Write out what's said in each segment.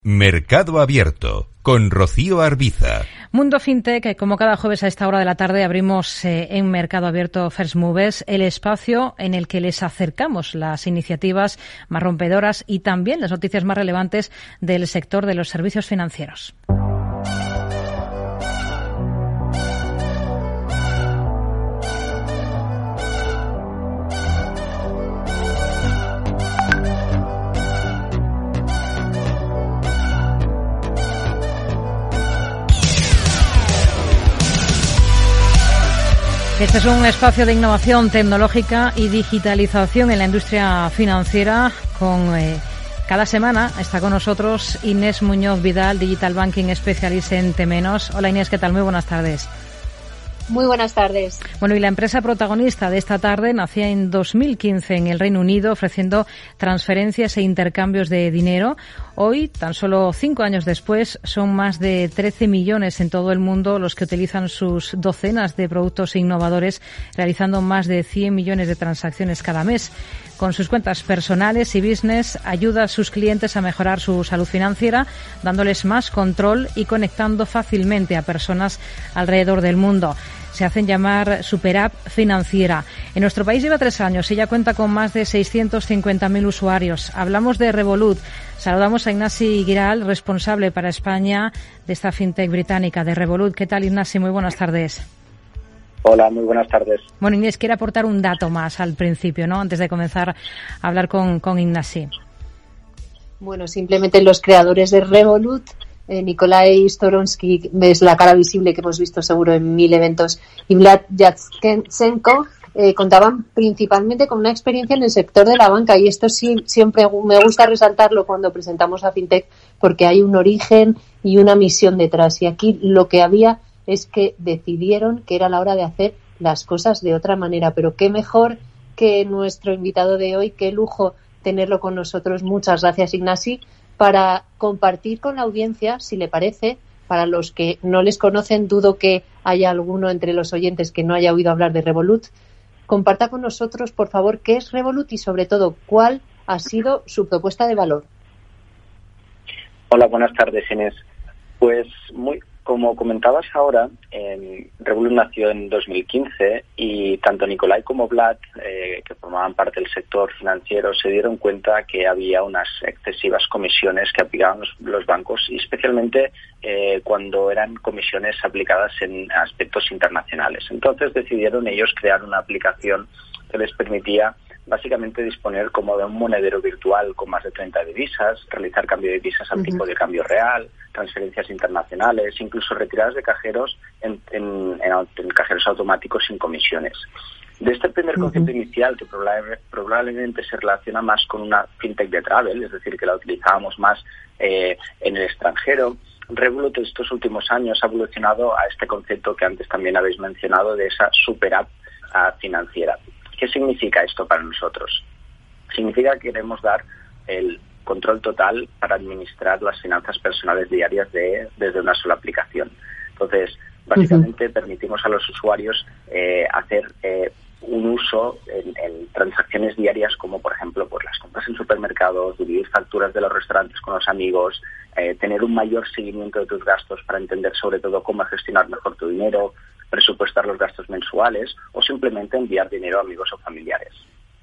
Mercado Abierto, con Rocío Arbiza. Mundo FinTech, como cada jueves a esta hora de la tarde abrimos en Mercado Abierto First Movers, el espacio en el que les acercamos las iniciativas más rompedoras y también las noticias más relevantes del sector de los servicios financieros. Este es un espacio de innovación tecnológica y digitalización en la industria financiera. Cada semana está con nosotros Inés Muñoz Vidal, Digital Banking Specialist en Temenos. Hola Inés, ¿qué tal? Muy buenas tardes. Muy buenas tardes. Bueno, y la empresa protagonista de esta tarde nacía en 2015 en el Reino Unido, ofreciendo transferencias e intercambios de dinero. Hoy, tan solo 5 años después, son más de 13 millones en todo el mundo los que utilizan sus docenas de productos innovadores, realizando más de 100 millones de transacciones cada mes. Con sus cuentas personales y business, ayuda a sus clientes a mejorar su salud financiera, dándoles más control y conectando fácilmente a personas alrededor del mundo. Se hacen llamar Superapp Financiera. En nuestro país lleva 3 años. Ella cuenta con más de 650.000 usuarios. Hablamos de Revolut. Saludamos a Ignasi Giral, responsable para España de esta fintech británica de Revolut. ¿Qué tal, Ignasi? Muy buenas tardes. Hola, muy buenas tardes. Bueno, Inés, quiere aportar un dato más al principio, ¿no? Antes de comenzar a hablar con Ignasi. Bueno, simplemente los creadores de Revolut, Nikolai Storonsky, es la cara visible que hemos visto seguro en 1000 eventos, y Vlad Yatsenko, contaban principalmente con una experiencia en el sector de la banca, y esto sí, siempre me gusta resaltarlo cuando presentamos a FinTech, porque hay un origen y una misión detrás, y aquí lo que había es que decidieron que era la hora de hacer las cosas de otra manera. Pero qué mejor que nuestro invitado de hoy, qué lujo tenerlo con nosotros. Muchas gracias, Ignasi, para compartir con la audiencia, si le parece, para los que no les conocen, dudo que haya alguno entre los oyentes que no haya oído hablar de Revolut. Comparta con nosotros, por favor, qué es Revolut y, sobre todo, cuál ha sido su propuesta de valor. Hola, buenas tardes, Inés. Pues como comentabas ahora, Revolut nació en 2015 y tanto Nikolai como Vlad, que formaban parte del sector financiero, se dieron cuenta que había unas excesivas comisiones que aplicaban los bancos, y especialmente cuando eran comisiones aplicadas en aspectos internacionales. Entonces decidieron ellos crear una aplicación que les permitía básicamente disponer como de un monedero virtual con más de 30 divisas, realizar cambio de divisas al tipo de cambio real, transferencias internacionales, incluso retiradas de cajeros en cajeros automáticos sin comisiones. De este primer concepto inicial, que probablemente se relaciona más con una fintech de travel, es decir, que la utilizábamos más en el extranjero, Revolut estos últimos años ha evolucionado a este concepto que antes también habéis mencionado, de esa super app financiera. ¿Qué significa esto para nosotros? Significa que queremos dar el control total para administrar las finanzas personales diarias desde una sola aplicación. Entonces, básicamente permitimos a los usuarios hacer un uso en transacciones diarias, como por ejemplo pues las compras en supermercados, dividir facturas de los restaurantes con los amigos, tener un mayor seguimiento de tus gastos para entender sobre todo cómo gestionar mejor tu dinero, presupuestar los gastos mensuales o simplemente enviar dinero a amigos o familiares.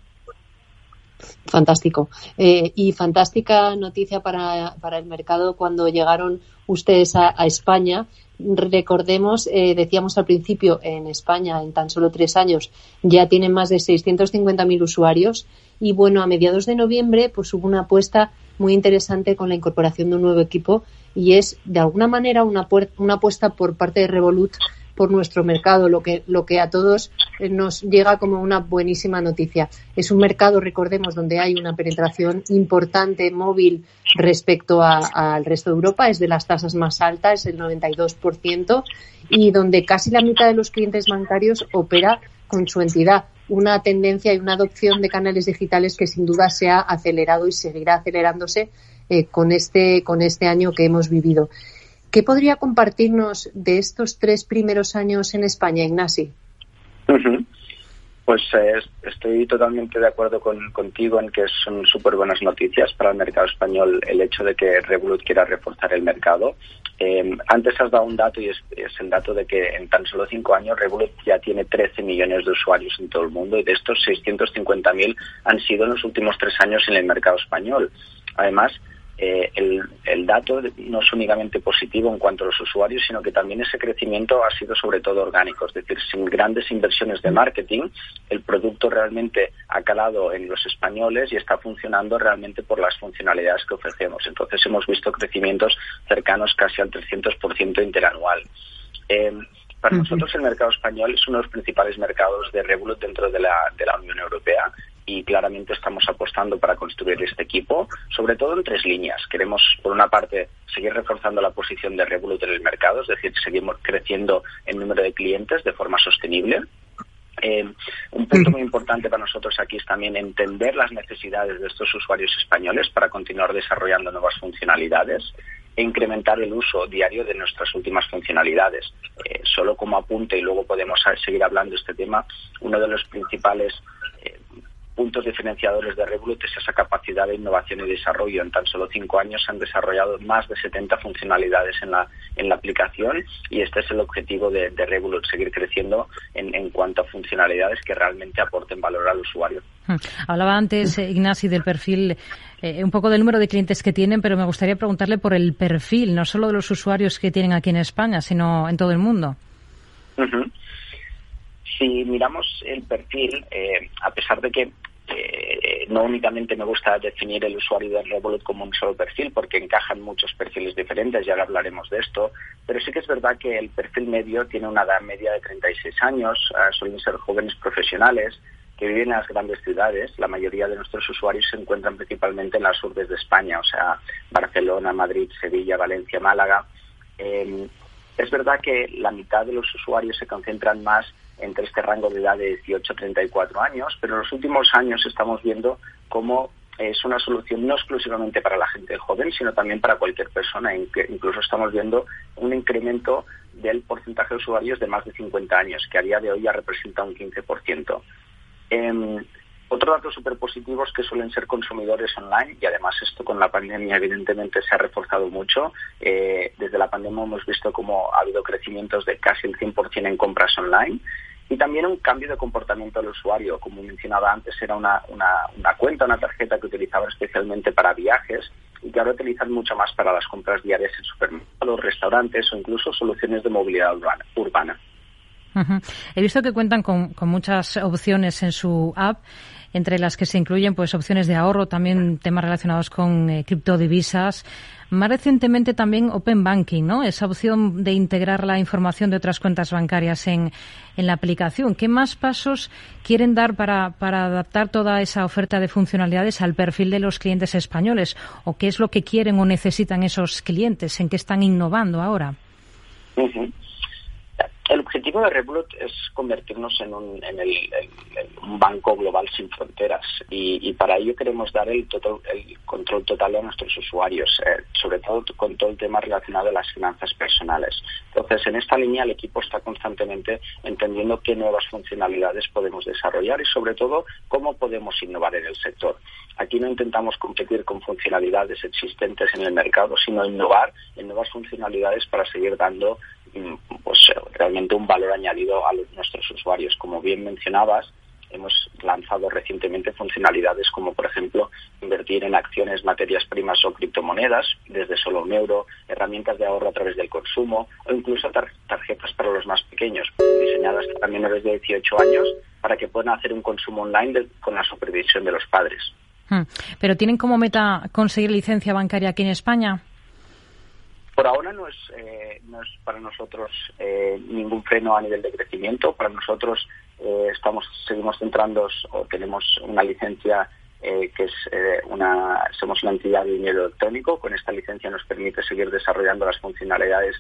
Fantástico. Y fantástica noticia para el mercado cuando llegaron ustedes a España. Recordemos, decíamos al principio, en España en tan solo 3 años ya tienen más de 650.000 usuarios, y bueno, a mediados de noviembre pues hubo una apuesta muy interesante con la incorporación de un nuevo equipo, y es de alguna manera una apuesta por parte de Revolut por nuestro mercado, lo que a todos nos llega como una buenísima noticia. Es un mercado, recordemos, donde hay una penetración importante móvil respecto al resto de Europa, es de las tasas más altas, es el 92%, y donde casi la mitad de los clientes bancarios opera con su entidad. Una tendencia y una adopción de canales digitales que sin duda se ha acelerado y seguirá acelerándose con este año que hemos vivido. ¿Qué podría compartirnos de estos 3 primeros años en España, Ignasi? Pues estoy totalmente de acuerdo contigo en que son súper buenas noticias para el mercado español el hecho de que Revolut quiera reforzar el mercado. Antes has dado un dato y es el dato de que en tan solo 5 años Revolut ya tiene 13 millones de usuarios en todo el mundo y de estos 650.000 han sido en los últimos 3 años en el mercado español. Además, el dato no es únicamente positivo en cuanto a los usuarios, sino que también ese crecimiento ha sido sobre todo orgánico, es decir, sin grandes inversiones de marketing, el producto realmente ha calado en los españoles y está funcionando realmente por las funcionalidades que ofrecemos. Entonces hemos visto crecimientos cercanos casi al 300% interanual. Para nosotros el mercado español es uno de los principales mercados de Revolut dentro de la Unión Europea y claramente estamos apostando para construir este equipo, sobre todo en 3 líneas. Queremos, por una parte, seguir reforzando la posición de Revolut en el mercado, es decir, seguimos creciendo el número de clientes de forma sostenible. Un punto muy importante para nosotros aquí es también entender las necesidades de estos usuarios españoles para continuar desarrollando nuevas funcionalidades e incrementar el uso diario de nuestras últimas funcionalidades. Solo como apunte, y luego podemos seguir hablando de este tema, uno de los principales puntos diferenciadores de Revolut es esa capacidad de innovación y desarrollo. En tan solo 5 años se han desarrollado más de 70 funcionalidades en la aplicación y este es el objetivo de Revolut, seguir creciendo en cuanto a funcionalidades que realmente aporten valor al usuario. Hablaba antes, Ignasi, del perfil, un poco del número de clientes que tienen, pero me gustaría preguntarle por el perfil, no solo de los usuarios que tienen aquí en España, sino en todo el mundo. Uh-huh. Si miramos el perfil, a pesar de que no únicamente me gusta definir el usuario de Revolut como un solo perfil, porque encajan muchos perfiles diferentes, ya hablaremos de esto, pero sí que es verdad que el perfil medio tiene una edad media de 36 años, suelen ser jóvenes profesionales que viven en las grandes ciudades. La mayoría de nuestros usuarios se encuentran principalmente en las urbes de España, o sea, Barcelona, Madrid, Sevilla, Valencia, Málaga. Es verdad que la mitad de los usuarios se concentran más entre este rango de edad de 18 a 34 años, pero en los últimos años estamos viendo cómo es una solución no exclusivamente para la gente joven, sino también para cualquier persona. Incluso estamos viendo un incremento del porcentaje de usuarios de más de 50 años, que a día de hoy ya representa un 15%. Otro dato súper positivo es que suelen ser consumidores online y además esto con la pandemia evidentemente se ha reforzado mucho. Desde la pandemia hemos visto cómo ha habido crecimientos de casi el 100% en compras online y también un cambio de comportamiento del usuario. Como mencionaba antes, era una cuenta, una tarjeta que utilizaban especialmente para viajes y que ahora utilizan mucho más para las compras diarias en supermercados, restaurantes o incluso soluciones de movilidad urbana. Uh-huh. He visto que cuentan con muchas opciones en su app, entre las que se incluyen pues opciones de ahorro, también temas relacionados con criptodivisas. Más recientemente también Open Banking, ¿no? Esa opción de integrar la información de otras cuentas bancarias en la aplicación. ¿Qué más pasos quieren dar para adaptar toda esa oferta de funcionalidades al perfil de los clientes españoles? ¿O qué es lo que quieren o necesitan esos clientes? ¿En qué están innovando ahora? Uh-huh. El objetivo de Revolut es convertirnos en un banco global sin fronteras y para ello queremos dar el control total a nuestros usuarios, sobre todo con todo el tema relacionado a las finanzas personales. Entonces, en esta línea el equipo está constantemente entendiendo qué nuevas funcionalidades podemos desarrollar y sobre todo cómo podemos innovar en el sector. Aquí no intentamos competir con funcionalidades existentes en el mercado, sino innovar en nuevas funcionalidades para seguir dando pues realmente un valor añadido a nuestros usuarios. Como bien mencionabas, hemos lanzado recientemente funcionalidades como, por ejemplo, invertir en acciones, materias primas o criptomonedas desde solo €1, herramientas de ahorro a través del consumo o incluso tarjetas para los más pequeños, diseñadas para menores de 18 años para que puedan hacer un consumo online con la supervisión de los padres. ¿Pero tienen como meta conseguir licencia bancaria aquí en España? Por ahora no es para nosotros ningún freno a nivel de crecimiento. Para nosotros seguimos centrándonos o tenemos una licencia que es somos una entidad de dinero electrónico. Con esta licencia nos permite seguir desarrollando las funcionalidades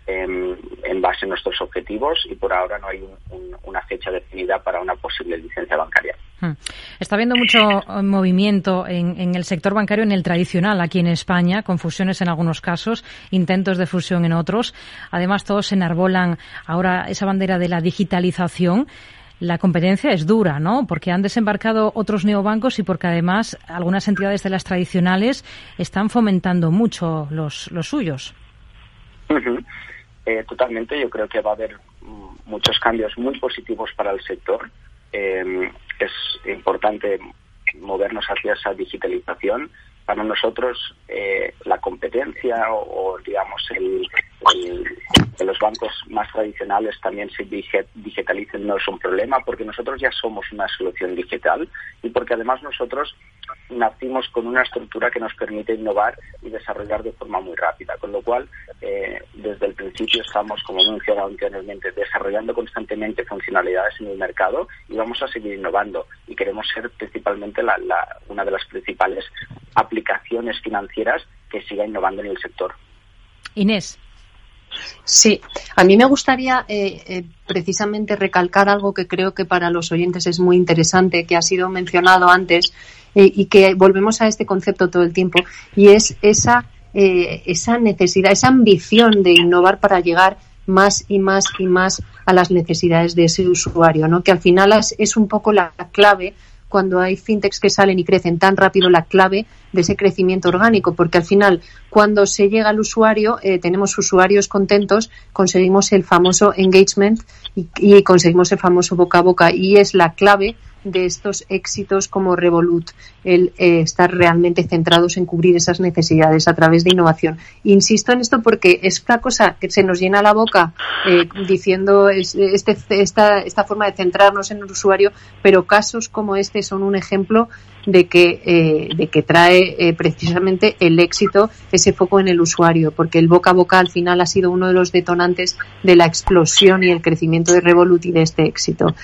en base a nuestros objetivos y por ahora no hay una fecha definida para una posible licencia bancaria. Está habiendo mucho movimiento en el sector bancario, en el tradicional aquí en España, con fusiones en algunos casos, intentos de fusión en otros. Además, todos enarbolan ahora esa bandera de la digitalización. la competencia es dura, ¿no? Porque han desembarcado otros neobancos y porque además algunas entidades de las tradicionales están fomentando mucho los suyos. Totalmente, yo creo que va a haber muchos cambios muy positivos para el sector. Es importante movernos hacia esa digitalización. Para nosotros, la competencia o digamos, que los bancos más tradicionales también se digitalicen no es un problema, porque nosotros ya somos una solución digital y porque además nosotros nacimos con una estructura que nos permite innovar y desarrollar de forma muy rápida, con lo cual desde el principio estamos, como he mencionado anteriormente, desarrollando constantemente funcionalidades en el mercado y vamos a seguir innovando y queremos ser principalmente una de las principales aplicaciones financieras que siga innovando en el sector. Inés. Sí, a mí me gustaría precisamente recalcar algo que creo que para los oyentes es muy interesante, que ha sido mencionado antes y que volvemos a este concepto todo el tiempo, y es esa necesidad, esa ambición de innovar para llegar más y más y más a las necesidades de ese usuario, ¿no? Que al final es un poco la clave cuando hay fintechs que salen y crecen tan rápido, la clave de ese crecimiento orgánico, porque al final, cuando se llega al usuario, tenemos usuarios contentos, conseguimos el famoso engagement y conseguimos el famoso boca a boca, y es la clave de estos éxitos como Revolut, el estar realmente centrados en cubrir esas necesidades a través de innovación. Insisto en esto porque es una cosa que se nos llena la boca diciendo esta forma de centrarnos en el usuario, pero casos como este son un ejemplo de que trae precisamente el éxito, ese foco en el usuario, porque el boca a boca al final ha sido uno de los detonantes de la explosión y el crecimiento de Revolut y de este éxito.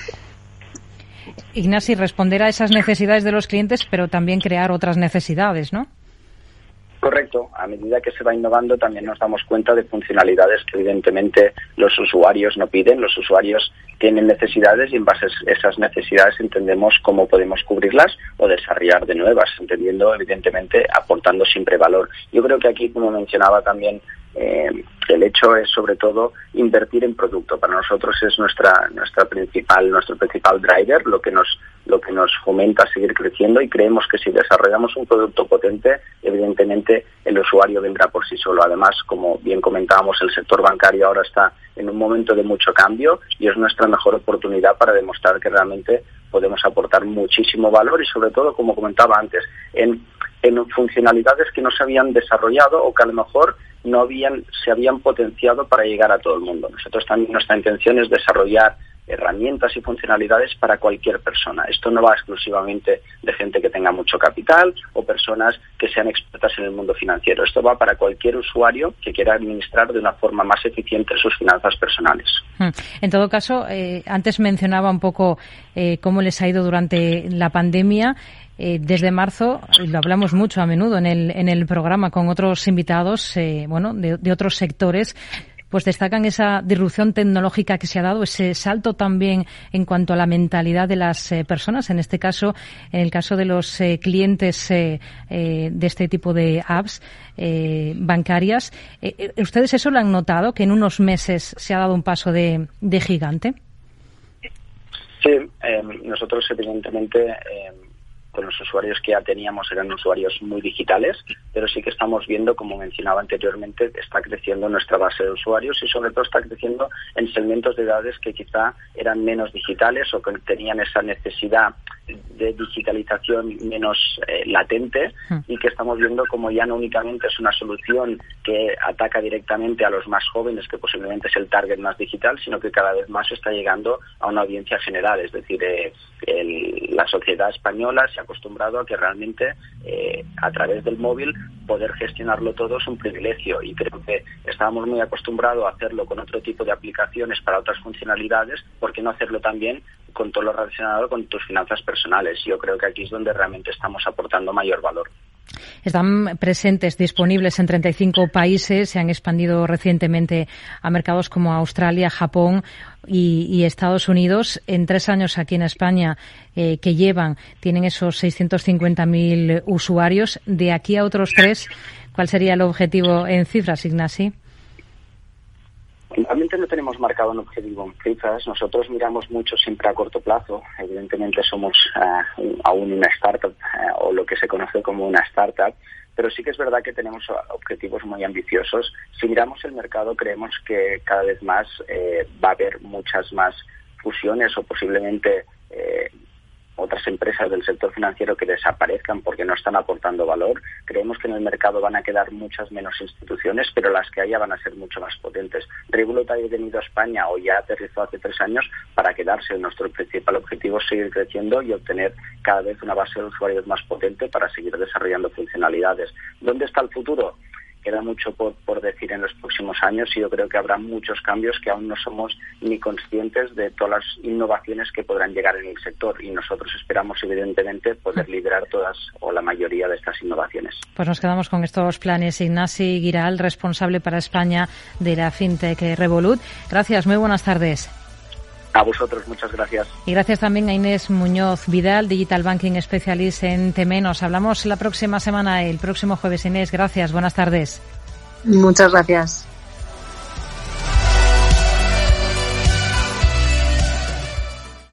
Ignasi, responder a esas necesidades de los clientes, pero también crear otras necesidades, ¿no? Correcto. A medida que se va innovando también nos damos cuenta de funcionalidades que evidentemente los usuarios no piden. Los usuarios tienen necesidades y en base a esas necesidades entendemos cómo podemos cubrirlas o desarrollar de nuevas, entendiendo evidentemente aportando siempre valor. Yo creo que aquí, como mencionaba también, el hecho es sobre todo invertir en producto. Para nosotros es nuestro principal driver, lo que nos fomenta a seguir creciendo, y creemos que si desarrollamos un producto potente, evidentemente el usuario vendrá por sí solo. Además, como bien comentábamos, el sector bancario ahora está en un momento de mucho cambio y es nuestra mejor oportunidad para demostrar que realmente podemos aportar muchísimo valor y sobre todo, como comentaba antes, en funcionalidades que no se habían desarrollado o que a lo mejor se habían potenciado para llegar a todo el mundo. Nosotros también, nuestra intención es desarrollar herramientas y funcionalidades para cualquier persona. Esto no va exclusivamente de gente que tenga mucho capital o personas que sean expertas en el mundo financiero. Esto va para cualquier usuario que quiera administrar de una forma más eficiente sus finanzas personales. En todo caso, antes mencionaba un poco cómo les ha ido durante la pandemia. Desde marzo, lo hablamos mucho a menudo en el programa con otros invitados, de otros sectores, pues destacan esa disrupción tecnológica que se ha dado, ese salto también en cuanto a la mentalidad de las personas, en este caso, en el caso de los clientes de este tipo de apps bancarias. ¿Ustedes eso lo han notado, que en unos meses se ha dado un paso de gigante? Sí, nosotros evidentemente con los usuarios que ya teníamos eran usuarios muy digitales, pero sí que estamos viendo, como mencionaba anteriormente, está creciendo nuestra base de usuarios y sobre todo está creciendo en segmentos de edades que quizá eran menos digitales o que tenían esa necesidad de digitalización menos latente, y que estamos viendo como ya no únicamente es una solución que ataca directamente a los más jóvenes, que posiblemente es el target más digital, sino que cada vez más está llegando a una audiencia general. Es decir, la sociedad española se ha acostumbrado a que realmente a través del móvil poder gestionarlo todo es un privilegio, y creo que estábamos muy acostumbrados a hacerlo con otro tipo de aplicaciones para otras funcionalidades. ¿Por qué no hacerlo también con todo lo relacionado con tus finanzas personales? Yo creo que aquí es donde realmente estamos aportando mayor valor. Están presentes, disponibles en 35 países, se han expandido recientemente a mercados como Australia, Japón y Estados Unidos. En 3 años aquí en España que llevan, tienen esos 650.000 usuarios. De aquí a otros 3, ¿cuál sería el objetivo en cifras, Ignasi? Realmente no tenemos marcado un objetivo en cifras. Nosotros miramos mucho siempre a corto plazo. Evidentemente somos aún una startup o lo que se conoce como una startup, pero sí que es verdad que tenemos objetivos muy ambiciosos. Si miramos el mercado, creemos que cada vez más va a haber muchas más fusiones o posiblemente otras empresas del sector financiero que desaparezcan porque no están aportando valor. Creemos que en el mercado van a quedar muchas menos instituciones, pero las que haya van a ser mucho más potentes. Revolut ha venido a España o ya aterrizó hace 3 años para quedarse. Nuestro principal objetivo es seguir creciendo y obtener cada vez una base de usuarios más potente para seguir desarrollando funcionalidades. ¿Dónde está el futuro? Queda mucho por decir en los próximos años y yo creo que habrá muchos cambios que aún no somos ni conscientes de todas las innovaciones que podrán llegar en el sector, y nosotros esperamos evidentemente poder liderar todas o la mayoría de estas innovaciones. Pues nos quedamos con estos planes. Ignasi Guiral, responsable para España de la FinTech Revolut. Gracias, muy buenas tardes. A vosotros, muchas gracias. Y gracias también a Inés Muñoz Vidal, Digital Banking Specialist en TME. Nos hablamos la próxima semana, el próximo jueves. Inés, gracias, buenas tardes. Muchas gracias.